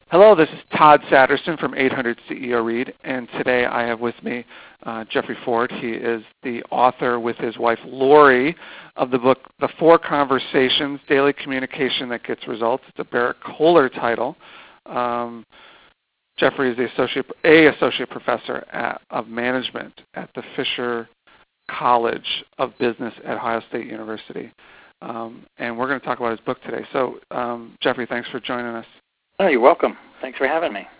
Hello, this is Todd Satterson from 800 CEO Read, and today I have with me Jeffrey Ford. He is the author with his wife Lori of the book The 4 Conversations, Daily Communication That Gets Results. It's a Barrett Kohler title. Jeffrey is the associate professor of management at the Fisher College of Business at Ohio State University. And we're going to talk about his book today. So, Jeffrey, thanks for joining us. Oh, you're welcome. Thanks for having me.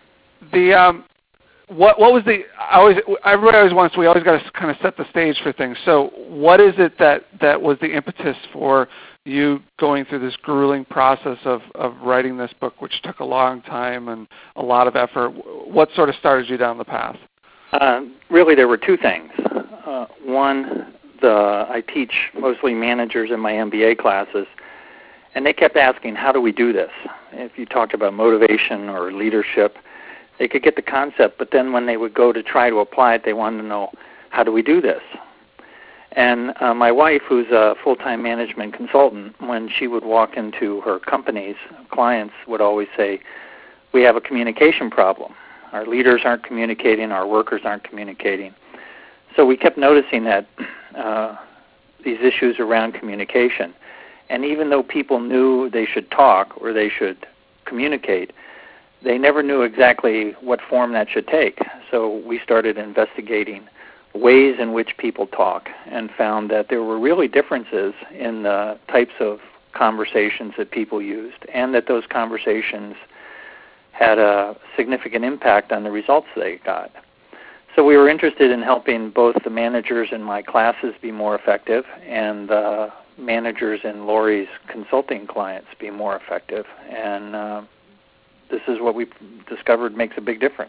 What was everybody always wants, we always got to kind of set the stage for things. So what is it that was the impetus for you going through this grueling process of writing this book, which took a long time and a lot of effort? What sort of started you down the path? Really, there were two things. One, I teach mostly managers in my MBA classes, and they kept asking, how do we do this? If you talked about motivation or leadership, they could get the concept, but then when they would go to try to apply it, they wanted to know, how do we do this? And my wife, who's a full-time management consultant, when she would walk into her companies, clients would always say, we have a communication problem. Our leaders aren't communicating, our workers aren't communicating. So we kept noticing that these issues around communication. And even though people knew they should talk or they should communicate, they never knew exactly what form that should take. So we started investigating ways in which people talk and found that there were really differences in the types of conversations that people used, and that those conversations had a significant impact on the results they got. So we were interested in helping both the managers in my classes be more effective and the managers in Lori's consulting clients be more effective. And this is what we discovered makes a big difference.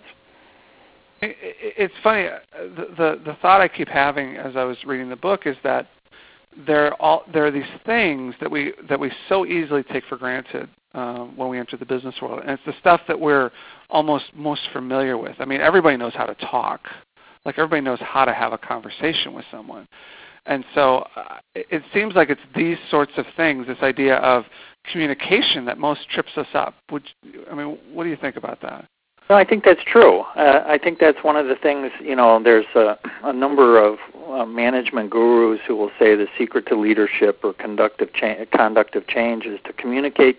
It's funny, the thought I keep having as I was reading the book is that there are these things that we so easily take for granted when we enter the business world, and it's the stuff that we're almost most familiar with. I mean, everybody knows how to talk. Like, everybody knows how to have a conversation with someone. And so it seems like it's these sorts of things, this idea of communication, that most trips us up. What do you think about that? Well, I think that's true. I think that's one of the things, there's a number of management gurus who will say the secret to leadership or conductive change is to communicate.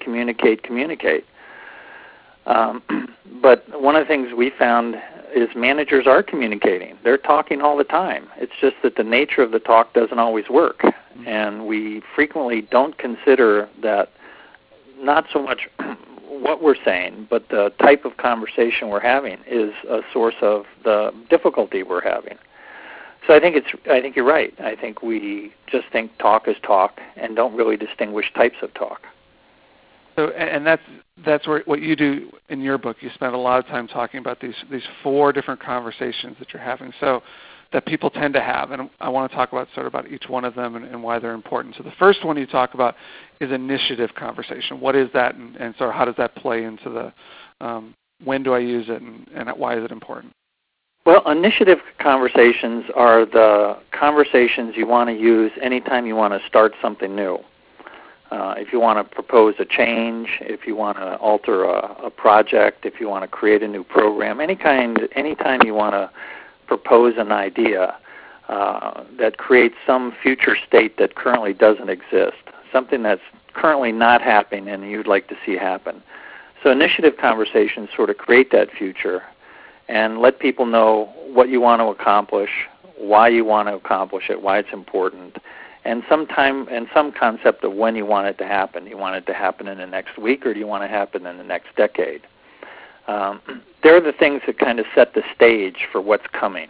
But one of the things we found is managers are communicating. They're talking all the time. It's just that the nature of the talk doesn't always work. And we frequently don't consider that not so much what we're saying, but the type of conversation we're having is a source of the difficulty we're having. So I think you're right. I think we just think talk is talk and don't really distinguish types of talk. So, and that's what you do in your book. You spend a lot of time talking about these 4 different conversations that you're having, so that people tend to have. And I want to talk about each one of them and why they're important. So the first one you talk about is initiative conversation. What is that, and so how does that play into the when do I use it, and why is it important? Well, initiative conversations are the conversations you want to use anytime you want to start something new. If you want to propose a change, if you want to alter a project, if you want to create a new program, anytime you want to propose an idea that creates some future state that currently doesn't exist, something that's currently not happening and you'd like to see happen. So initiative conversations sort of create that future and let people know what you want to accomplish, why you want to accomplish it, why it's important, and some concept of when you want it to happen. Do you want it to happen in the next week, or do you want it to happen in the next decade? They're the things that kind of set the stage for what's coming.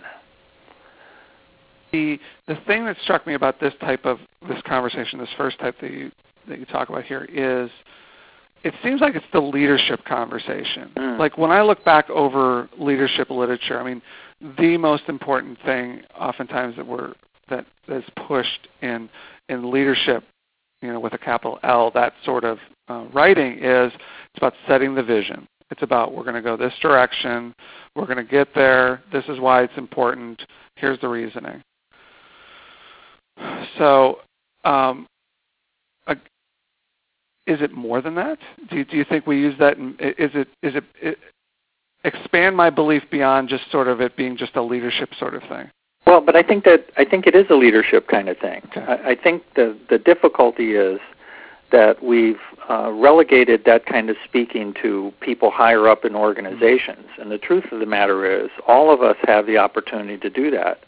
The thing that struck me about this conversation, this first type that you talk about here, is it seems like it's the leadership conversation. Like, when I look back over leadership literature, I mean, the most important thing oftentimes that is pushed in leadership, with a capital L, that sort of writing is it's about setting the vision. It's about, we're going to go this direction, we're going to get there, this is why it's important, here's the reasoning. So is it more than that? Do you think we use that? Is it expand my belief beyond just sort of it being just a leadership sort of thing? Well, but I think it is a leadership kind of thing. Okay. I think the difficulty is that we've relegated that kind of speaking to people higher up in organizations. And the truth of the matter is all of us have the opportunity to do that.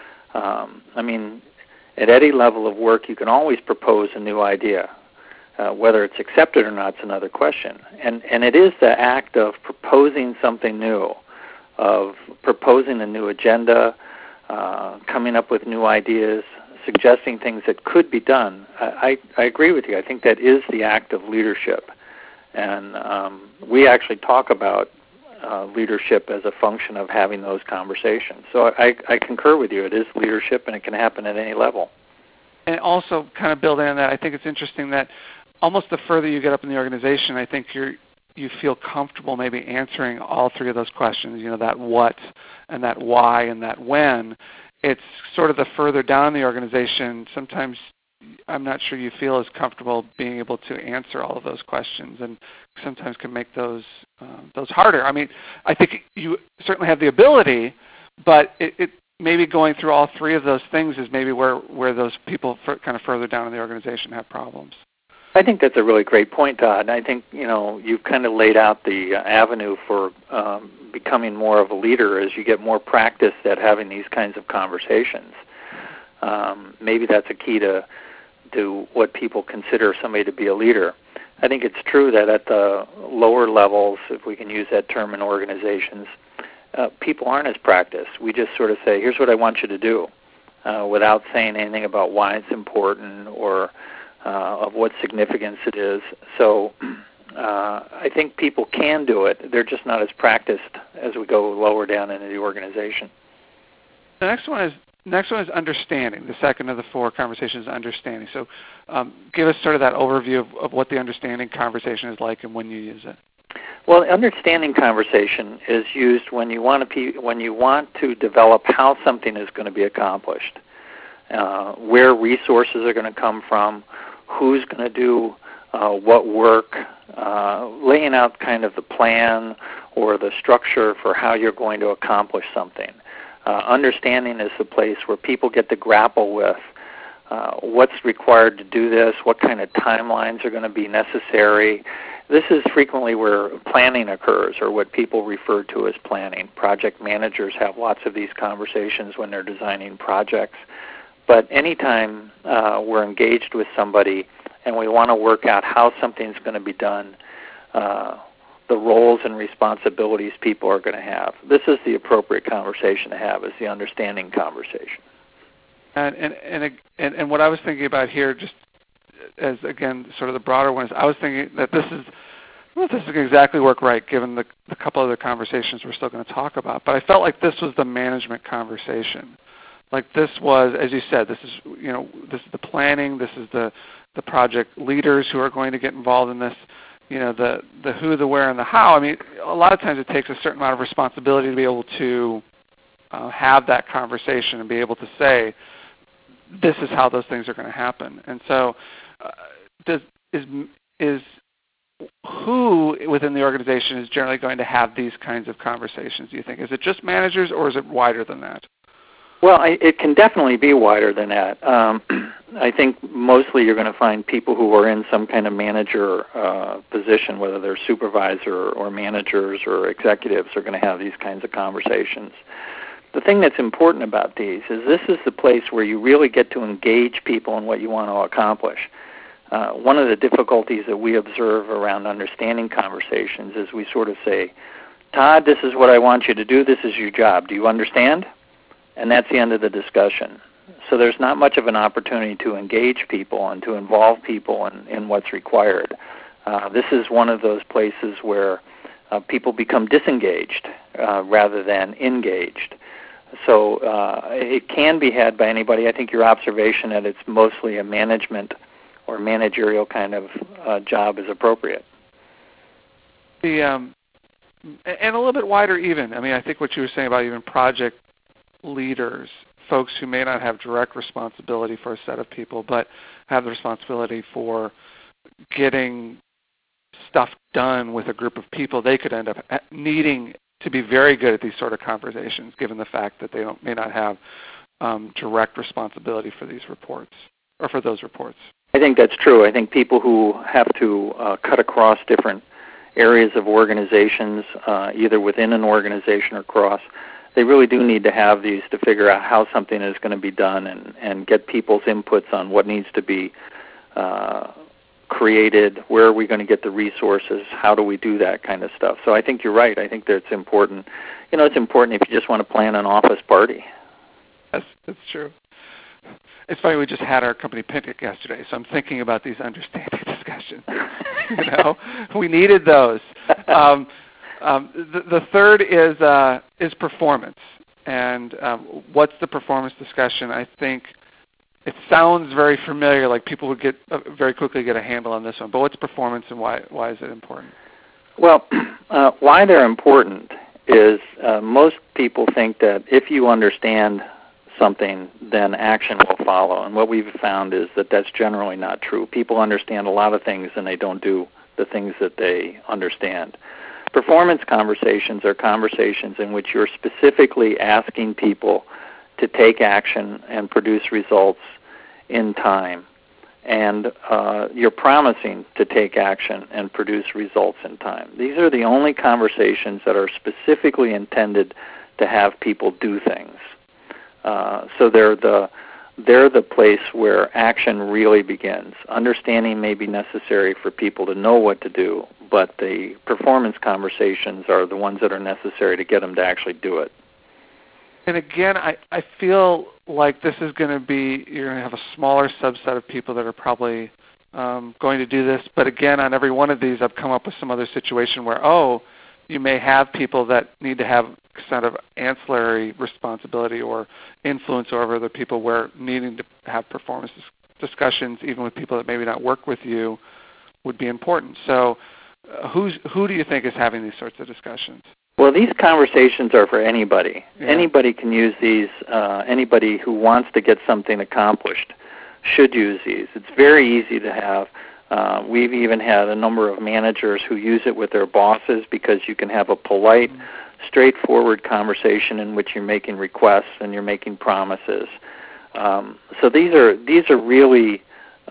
I mean, at any level of work, you can always propose a new idea. Whether it's accepted or not is another question. And it is the act of proposing something new, of proposing a new agenda, coming up with new ideas, suggesting things that could be done. I agree with you. I think that is the act of leadership. And we actually talk about leadership as a function of having those conversations. So I concur with you. It is leadership, and it can happen at any level. And also, kind of building on that, I think it's interesting that almost the further you get up in the organization, I think you feel comfortable maybe answering all three of those questions, that what and that why and that when. It's sort of the further down the organization, sometimes I'm not sure you feel as comfortable being able to answer all of those questions, and sometimes can make those harder. I mean, I think you certainly have the ability, but it maybe going through all three of those things is maybe where those people kind of further down in the organization have problems. I think that's a really great point, Todd. I think you've kind of laid out the avenue for becoming more of a leader as you get more practice at having these kinds of conversations. Maybe that's a key to what people consider somebody to be a leader. I think it's true that at the lower levels, if we can use that term in organizations, people aren't as practiced. We just sort of say, here's what I want you to do, without saying anything about why it's important or of what significance it is. So I think people can do it. They're just not as practiced as we go lower down into the organization. The next one is understanding. The second of the four conversations is understanding. So give us sort of that overview of what the understanding conversation is like and when you use it. Well, understanding conversation is used when you want to develop how something is going to be accomplished, where resources are going to come from, who's going to do what work, laying out kind of the plan or the structure for how you're going to accomplish something. Understanding is the place where people get to grapple with what's required to do this, what kind of timelines are going to be necessary. This is frequently where planning occurs, or what people refer to as planning. Project managers have lots of these conversations when they're designing projects. But anytime we're engaged with somebody and we want to work out how something's going to be done, the roles and responsibilities people are going to have, this is the appropriate conversation to have, is the understanding conversation. And what I was thinking about here, just as, again, sort of the broader one, is I was thinking that this is exactly work right, given the couple other conversations we're still going to talk about. But I felt like this was the management conversation. Like this was, as you said, this is the planning, this is the project leaders who are going to get involved in this, the who, the where, and the how. I mean, a lot of times it takes a certain amount of responsibility to be able to have that conversation and be able to say, this is how those things are going to happen. And so is who within the organization is generally going to have these kinds of conversations, do you think? Is it just managers, or is it wider than that? Well, it can definitely be wider than that. I think mostly you're going to find people who are in some kind of manager position, whether they're supervisor or managers or executives, are going to have these kinds of conversations. The thing that's important about these is this is the place where you really get to engage people in what you want to accomplish. One of the difficulties that we observe around understanding conversations is we sort of say, Todd, this is what I want you to do. This is your job. Do you understand? And that's the end of the discussion. So there's not much of an opportunity to engage people and to involve people in what's required. This is one of those places where people become disengaged rather than engaged. So it can be had by anybody. I think your observation that it's mostly a management or managerial kind of job is appropriate. And a little bit wider even. I mean, I think what you were saying about even project leaders, folks who may not have direct responsibility for a set of people, but have the responsibility for getting stuff done with a group of people, they could end up needing to be very good at these sort of conversations, given the fact that they may not have direct responsibility for these reports or for those reports. I think that's true. I think people who have to cut across different areas of organizations, either within an organization or cross, they really do need to have these to figure out how something is going to be done and get people's inputs on what needs to be created, where are we going to get the resources, how do we do that kind of stuff. So I think you're right. I think that it's important. You know, it's important if you just want to plan an office party. That's true. It's funny, we just had our company picnic yesterday, so I'm thinking about these understanding discussions. You know, we needed those. The third is performance, and what's the performance discussion? I think it sounds very familiar, like people would get very quickly get a handle on this one. But what's performance, and why is it important? Well, why they're important is most people think that if you understand something, then action will follow. And what we've found is that that's generally not true. People understand a lot of things and they don't do the things that they understand. Performance conversations are conversations in which you're specifically asking people to take action and produce results in time. And you're promising to take action and produce results in time. These are the only conversations that are specifically intended to have people do things. So they're the place where action really begins. Understanding may be necessary for people to know what to do, but the performance conversations are the ones that are necessary to get them to actually do it. And again, I feel like this is going to be, you're going to have a smaller subset of people that are probably going to do this. But again, on every one of these, I've come up with some other situation where, you may have people that need to have kind of ancillary responsibility or influence over other people, where needing to have performance discussions, even with people that maybe not work with you, would be important. So who do you think is having these sorts of discussions? Well, these conversations are for anybody. Yeah. Anybody can use these. Anybody who wants to get something accomplished should use these. It's very easy to have. We've even had a number of managers who use it with their bosses, because you can have a polite, straightforward conversation in which you're making requests and you're making promises. So these are really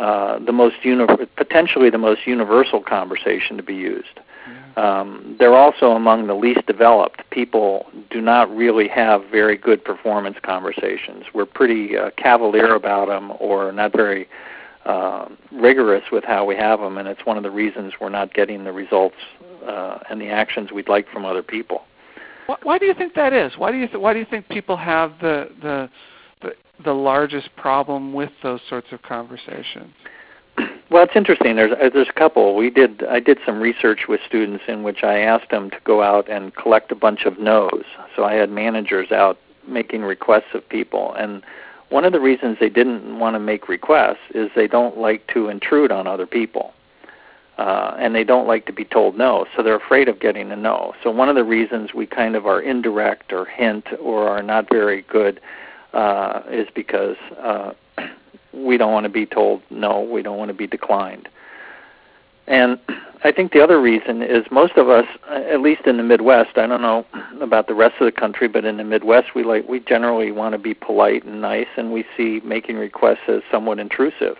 potentially the most universal conversation to be used. They're also among the least developed. People do not really have very good performance conversations. We're pretty cavalier about them, or not very rigorous with how we have them, and it's one of the reasons we're not getting the results and the actions we'd like from other people. Why do you think that is? Why do you think people have the largest problem with those sorts of conversations? Well, it's interesting. There's a couple. I did some research with students in which I asked them to go out and collect a bunch of no's. So I had managers out making requests of people, and one of the reasons they didn't want to make requests is they don't like to intrude on other people, and they don't like to be told no, so they're afraid of getting a no. So one of the reasons we kind of are indirect or hint or are not very good is because we don't want to be told no, we don't want to be declined. And I think the other reason is most of us, at least in the Midwest, I don't know about the rest of the country, but in the Midwest we generally want to be polite and nice, and we see making requests as somewhat intrusive.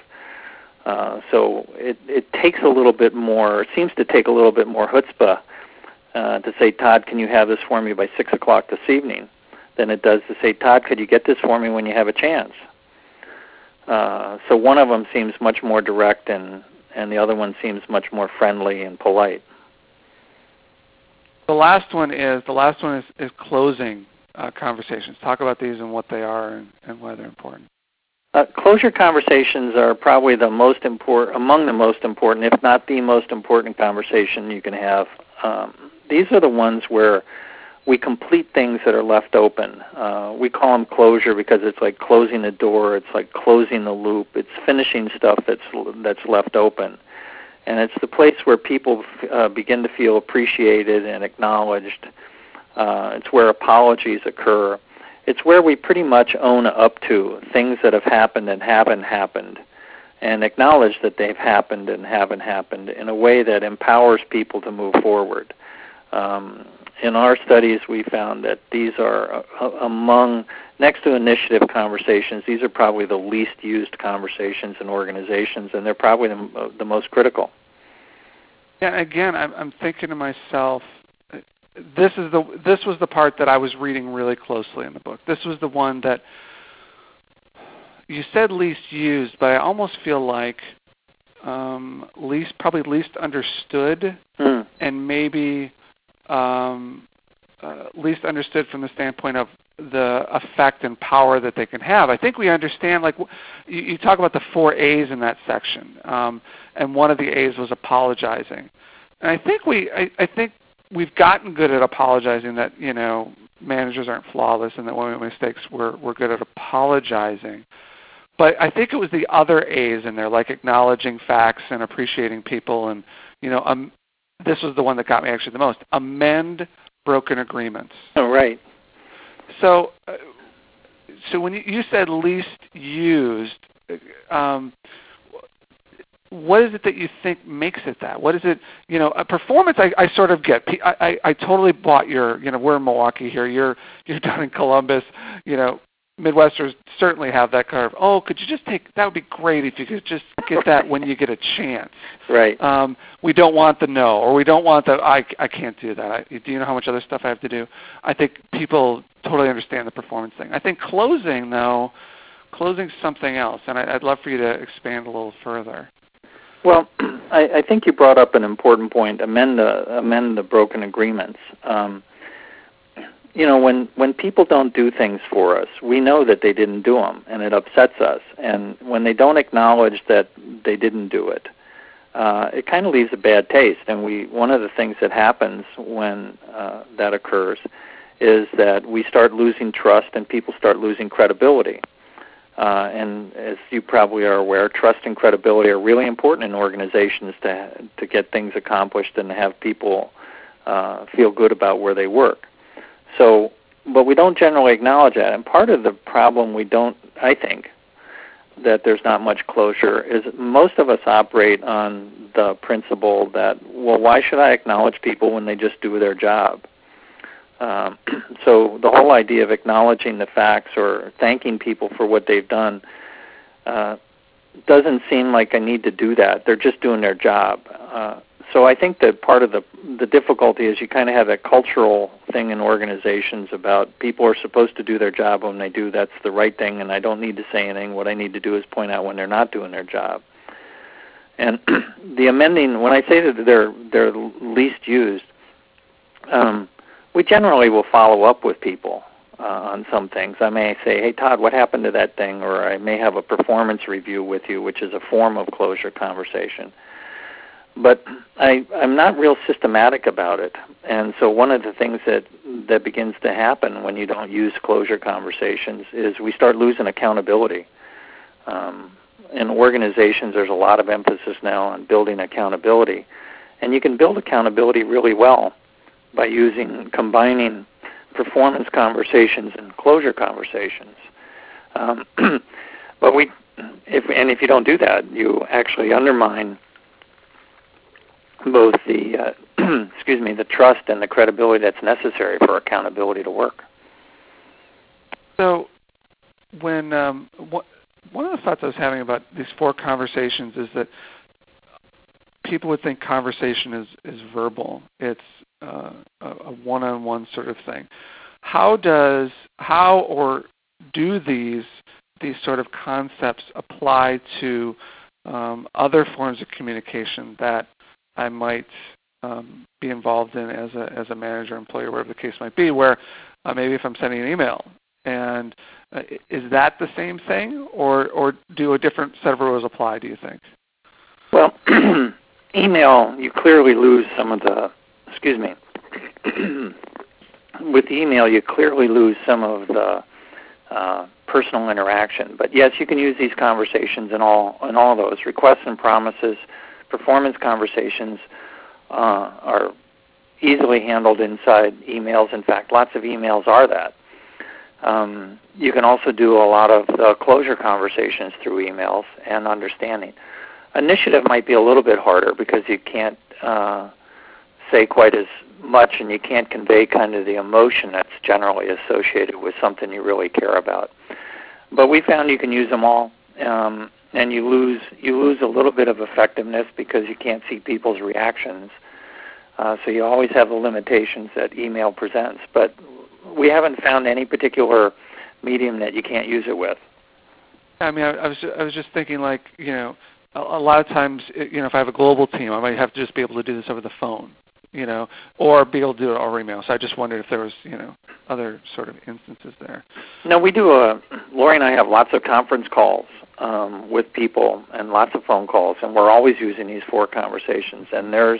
So it takes a little bit more, it seems to take a little bit more chutzpah to say, Todd, can you have this for me by 6 o'clock this evening, than it does to say, Todd, could you get this for me when you have a chance? So one of them seems much more direct, and the other one seems much more friendly and polite. The last one is closing conversations. Talk about these and what they are and why they're important. Closure conversations are probably among the most important, if not the most important conversation you can have. These are the ones where we complete things that are left open. We call them closure because it's like closing the door. It's like closing the loop. It's finishing stuff that's left open. And it's the place where people begin to feel appreciated and acknowledged. It's where apologies occur. It's where we pretty much own up to things that have happened and haven't happened, and acknowledge that they've happened and haven't happened in a way that empowers people to move forward. In our studies, we found that these are among, next to initiative conversations, these are probably the least used conversations in organizations, and they're probably the most critical. Yeah, again, I'm thinking to myself, this was the part that I was reading really closely in the book. This was the one that you said least used, but I almost feel like probably least understood, and maybe least understood from the standpoint of the effect and power that they can have. I think we understand, like you talk about the 4 A's in that section, and one of the A's was apologizing. And I think we've gotten good at apologizing, that managers aren't flawless, and that when we make mistakes, we're good at apologizing. But I think it was the other A's in there, like acknowledging facts and appreciating people, and this was the one that got me actually the most. Amend broken agreements. Oh, right. So when you said least used, what is it that you think makes it that? What is it? A performance I sort of get. I totally bought your. We're in Milwaukee here. You're down in Columbus. Midwesterners certainly have that kind of, could you just that would be great if you could just get that when you get a chance. Right. We don't want the no, or we don't want the, I can't do that. Do you know how much other stuff I have to do? I think people totally understand the performance thing. I think closing's something else, and I'd love for you to expand a little further. Well, I think you brought up an important point, amend the broken agreements. When people don't do things for us, we know that they didn't do them, and it upsets us. And when they don't acknowledge that they didn't do it, it kind of leaves a bad taste. And one of the things that happens when that occurs is that we start losing trust, and people start losing credibility. And as you probably are aware, trust and credibility are really important in organizations to get things accomplished and to have people feel good about where they work. So, but we don't generally acknowledge that. And part of the problem I think, that there's not much closure is most of us operate on the principle that, well, why should I acknowledge people when they just do their job? So the whole idea of acknowledging the facts or thanking people for what they've done doesn't seem like I need to do that. They're just doing their job. So I think that part of the difficulty is you kind of have that cultural thing in organizations about people are supposed to do their job when they do. That's the right thing, and I don't need to say anything. What I need to do is point out when they're not doing their job. And the amending, when I say that they're least used, we generally will follow up with people on some things. I may say, hey, Todd, what happened to that thing? Or I may have a performance review with you, which is a form of closure conversation. But I'm not real systematic about it. And so one of the things that begins to happen when you don't use closure conversations is we start losing accountability. In organizations, there's a lot of emphasis now on building accountability. And you can build accountability really well by combining performance conversations and closure conversations. But if you don't do that, you actually undermine both the the trust and the credibility that's necessary for accountability to work. So, when one of the thoughts I was having about these 4 conversations is that people would think conversation is verbal. It's a one-on-one sort of thing. How do these sort of concepts apply to other forms of communication that I might be involved in as a manager, employee, whatever the case might be, where maybe if I'm sending an email, and is that the same thing, or do a different set of rules apply, do you think? Well, email, you clearly lose some of the, with the email, you clearly lose some of the personal interaction. But yes, you can use these conversations in all those. Requests and promises, performance conversations are easily handled inside emails. In fact, lots of emails are that. You can also do a lot of the closure conversations through emails and understanding. Initiative might be a little bit harder because you can't say quite as much, and you can't convey kind of the emotion that's generally associated with something you really care about. But we found you can use them all, and you lose a little bit of effectiveness because you can't see people's reactions. So you always have the limitations that email presents. But we haven't found any particular medium that you can't use it with. I mean, I was just thinking, like, a lot of times, if I have a global team, I might have to just be able to do this over the phone, or be able to do it over email. So I just wondered if there was, other sort of instances there. No, we do. Lori and I have lots of conference calls with people and lots of phone calls, and we're always using these 4 conversations. And there's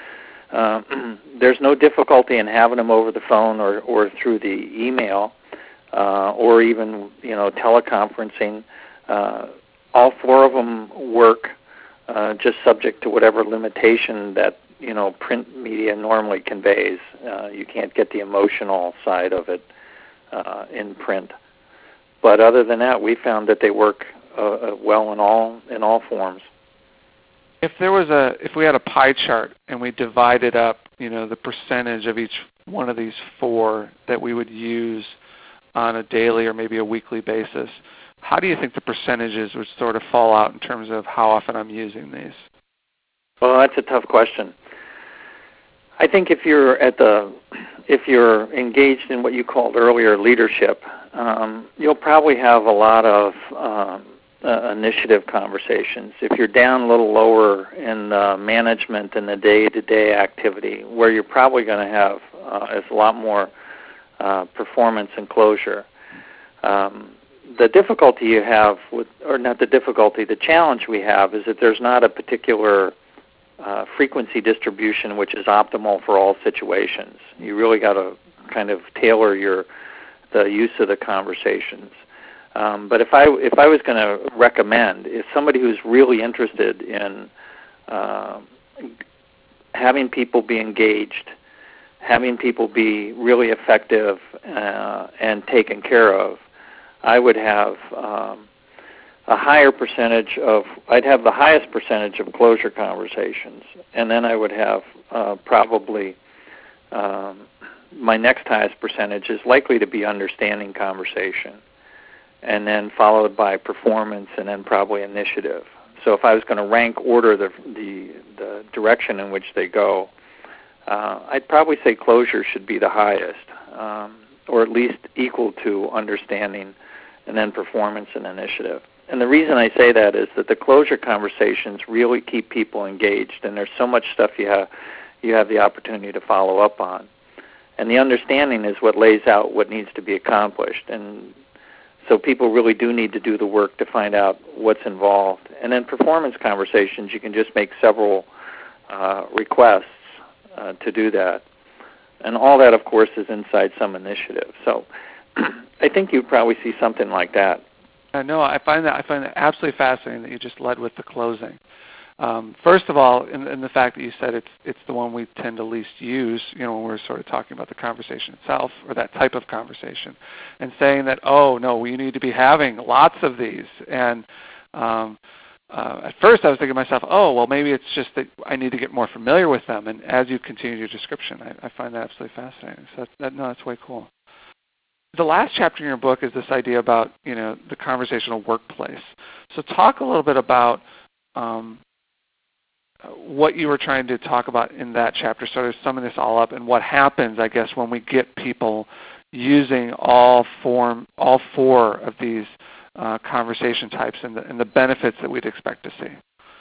no difficulty in having them over the phone or through the email or even teleconferencing. All 4 of them work, just subject to whatever limitation that print media normally conveys. You can't get the emotional side of it in print. But other than that, we found that they work well in all forms. If we had a pie chart and we divided up, the percentage of each one of these 4 that we would use on a daily or maybe a weekly basis, how do you think the percentages would sort of fall out in terms of how often I'm using these? Well, that's a tough question. I think if you're engaged in what you called earlier leadership, you'll probably have a lot of initiative conversations. If you're down a little lower in management and the day-to-day activity, where you're probably going to have is a lot more performance and closure. The difficulty you have the challenge we have is that there's not a particular frequency distribution which is optimal for all situations. You really got to kind of tailor the use of the conversations. But if I was going to recommend, if somebody who's really interested in having people be engaged, having people be really effective and taken care of, I would have I'd have the highest percentage of closure conversations, and then I would have probably my next highest percentage is likely to be understanding conversation, and then followed by performance, and then probably initiative. So if I was going to rank order the direction in which they go, I'd probably say closure should be the highest, or at least equal to understanding, and then performance and initiative. And the reason I say that is that the closure conversations really keep people engaged, and there's so much stuff you have the opportunity to follow up on. And the understanding is what lays out what needs to be accomplished. And so people really do need to do the work to find out what's involved. And then performance conversations, you can just make several requests to do that. And all that, of course, is inside some initiative. So I think you'd probably see something like that. No, I find that absolutely fascinating that you just led with the closing. First of all, in the fact that you said it's the one we tend to least use, when we're sort of talking about the conversation itself or that type of conversation, and saying that, oh no, we need to be having lots of these. And at first I was thinking to myself, oh well, maybe it's just that I need to get more familiar with them. And as you continue your description, I find that absolutely fascinating. So that's way cool. The last chapter in your book is this idea about the conversational workplace. So talk a little bit about what you were trying to talk about in that chapter, sort of summing this all up, and what happens, I guess, when we get people using all 4 of these conversation types, and the benefits that we'd expect to see.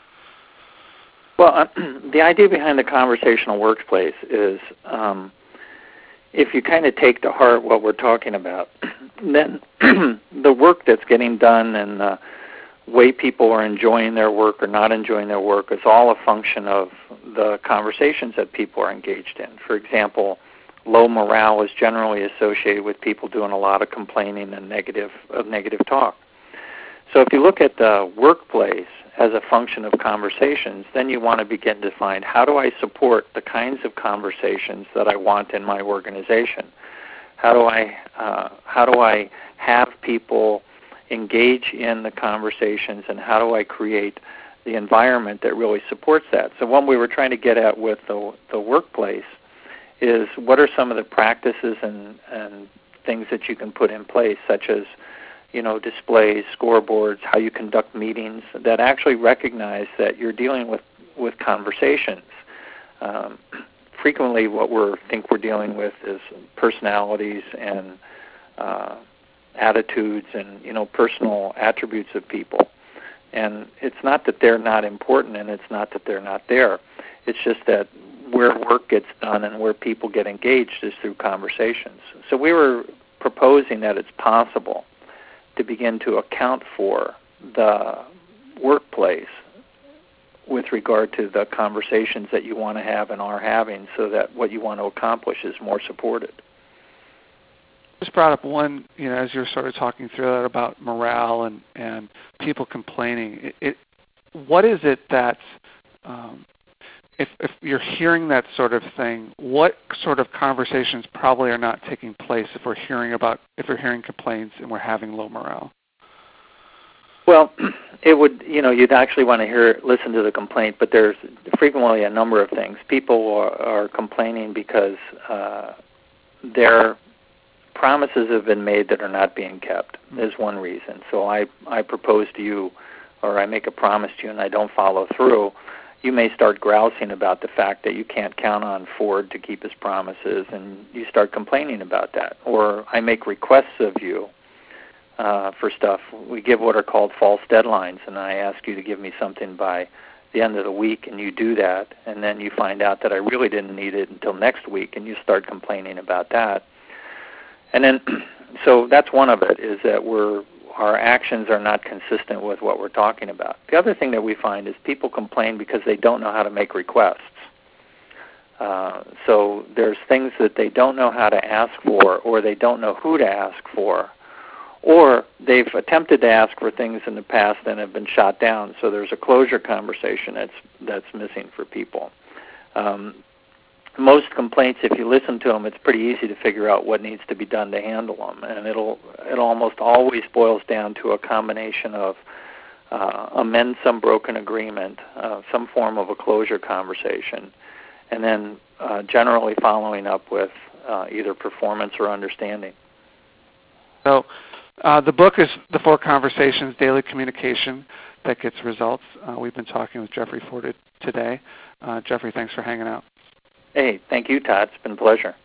Well, the idea behind the conversational workplace is if you kind of take to heart what we're talking about, then the work that's getting done and the way people are enjoying their work or not enjoying their work is all a function of the conversations that people are engaged in. For example, low morale is generally associated with people doing a lot of complaining and negative talk. So if you look at the workplace as a function of conversations, then you want to begin to find, how do I support the kinds of conversations that I want in my organization? How do I have people engage in the conversations, and how do I create the environment that really supports that. So what we were trying to get at with the workplace is what are some of the practices and things that you can put in place, such as displays, scoreboards, how you conduct meetings that actually recognize that you're dealing with conversations. Frequently what we're dealing with is personalities and attitudes and personal attributes of people. And it's not that they're not important and it's not that they're not there. It's just that where work gets done and where people get engaged is through conversations. So we were proposing that it's possible to begin to account for the workplace with regard to the conversations that you want to have and are having, so that what you want to accomplish is more supported. Just brought up one, as you're sort of talking through that about morale and people complaining. What is it that's, if you're hearing that sort of thing, what sort of conversations probably are not taking place if we're hearing complaints and we're having low morale? Well, it would, you'd actually want to listen to the complaint, but there's frequently a number of things. People are complaining because their promises have been made that are not being kept, is one reason. So I propose to you, or I make a promise to you and I don't follow through. You may start grousing about the fact that you can't count on Ford to keep his promises, and you start complaining about that. Or I make requests of you for stuff. We give what are called false deadlines, and I ask you to give me something by the end of the week, and you do that, and then you find out that I really didn't need it until next week, and you start complaining about that. And then, so that's one of it, is that our actions are not consistent with what we're talking about. The other thing that we find is people complain because they don't know how to make requests. So there's things that they don't know how to ask for, or they don't know who to ask for, or they've attempted to ask for things in the past and have been shot down. So there's a closure conversation that's missing for people. Most complaints, if you listen to them, it's pretty easy to figure out what needs to be done to handle them, and it almost always boils down to a combination of amend some broken agreement, some form of a closure conversation, and then generally following up with either performance or understanding. So the book is The 4 Conversations, Daily Communication That Gets Results. We've been talking with Jeffrey Ford today. Jeffrey, thanks for hanging out. Hey, thank you, Todd. It's been a pleasure.